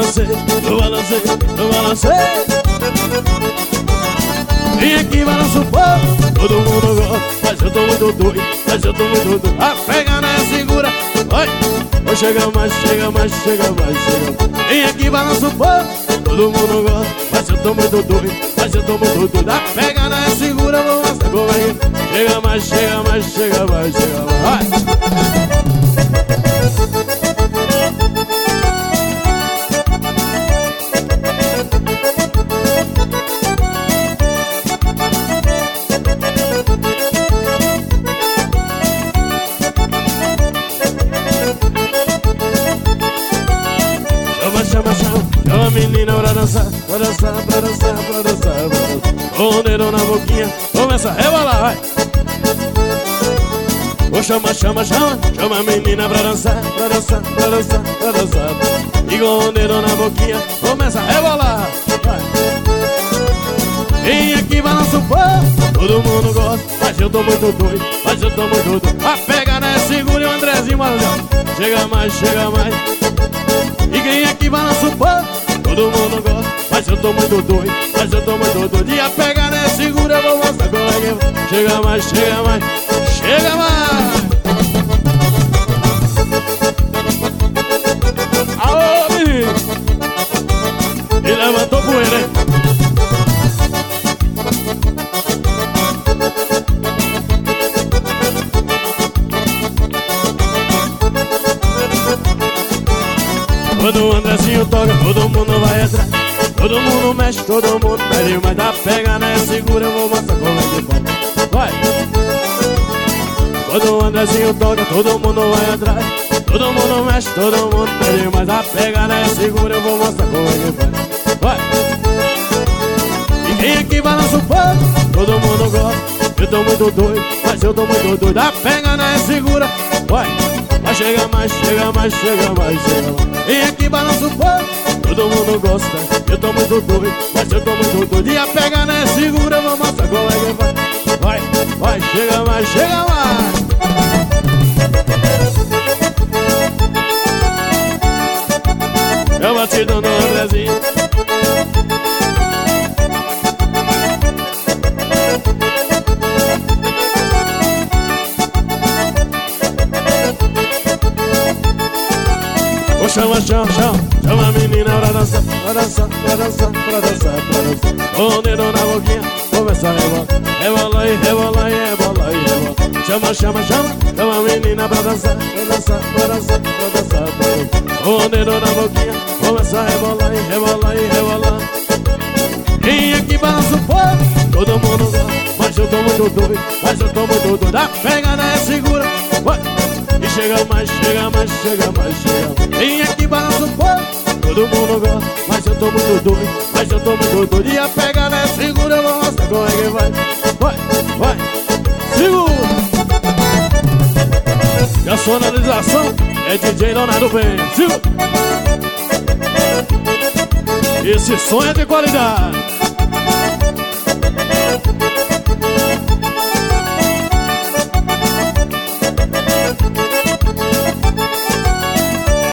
balancei, eu balancei, eu balancei. Vem aqui, balança o povo, todo mundo gosta, mas eu tô muito doido, mas eu tô muito doido. A pega na segura, vai. Vou chegar mais, chega mais, chega mais, chega mais. Vem aqui, balança o povo, todo mundo gosta, mas eu tô muito doido, mas eu tô muito doido. A pega na segura, vou mostrar como é que chega mais, chega mais, chega mais, chega mais. Vai. Chama a menina pra dançar, pra dançar, pra dançar, pra dançar, pra dançar. Com o dedo na boquinha, começa a rebolar, vai. Oh, chama, chama, chama, chama a menina pra dançar, pra dançar, pra dançar, pra dançar. E com o dedo na boquinha, começa a rebolar, vai. Vem aqui, balança o povo, todo mundo gosta, mas eu tô muito doido, mas eu tô muito doido. A pega, né, segura e o Andrezinho, mano. Chega mais, chega mais. E quem aqui balança o povo, todo mundo gosta, mas eu tô muito doido, mas eu tô muito doido. E a pega, né, segura, eu vou mostrar como é que chega mais, chega mais, chega mais. Aô, menino. E levantou poeira, hein? Quando o Andrezinho toca, todo mundo vai atrás, todo mundo mexe, todo mundo pede. Mas a pega, né, segura, eu vou mostrar como é que faz. Vai! Quando o Andrezinho toca, todo mundo vai atrás, todo mundo mexe, todo mundo pede. Mas a pega, né, segura, eu vou mostrar como é que faz. Vai! E quem aqui balança o povo, todo mundo gosta, eu tô muito doido, mas eu tô muito doido. A pega, né, segura, vai! Vai, chega mais, chega mais, chega mais, chega mais. Vem aqui, balança o povo, todo mundo gosta, eu tô muito doido, mas eu tô muito doido. E a pega, né, segura, eu vou mostrar como é que vai. Vai, vai, chega mais, chega mais. É o batidão do Andrezinho. Chama, chama, chama, chama a menina pra dançar, pra dançar, pra dançar, pra dançar, pra dançar. Com o dedo na boquinha, começa a rebolar, rebola e rebola e rebola e rebola. Chama, chama, chama, chama a menina pra dançar, pra dançar, pra dançar, pra dançar, pra dançar. Com o dedo na boquinha, começa a rebolar e rebolar e rebolar. Quem aqui balança o povo, todo mundo gosta, mas eu tô muito doido, mas eu tô muito doido. A pega, né, segura, vai. E chega mais, chega mais, chega mais, chega mais. Vem aqui, balança o povo, todo mundo gosta, mas eu tô muito doido, mas eu tô muito doido. E a pega, né, segura, eu vou mostrar como é que vai. Vai, vai, segura. E a sonorização é DJ Leonardo Ben, segura. Esse som é de qualidade.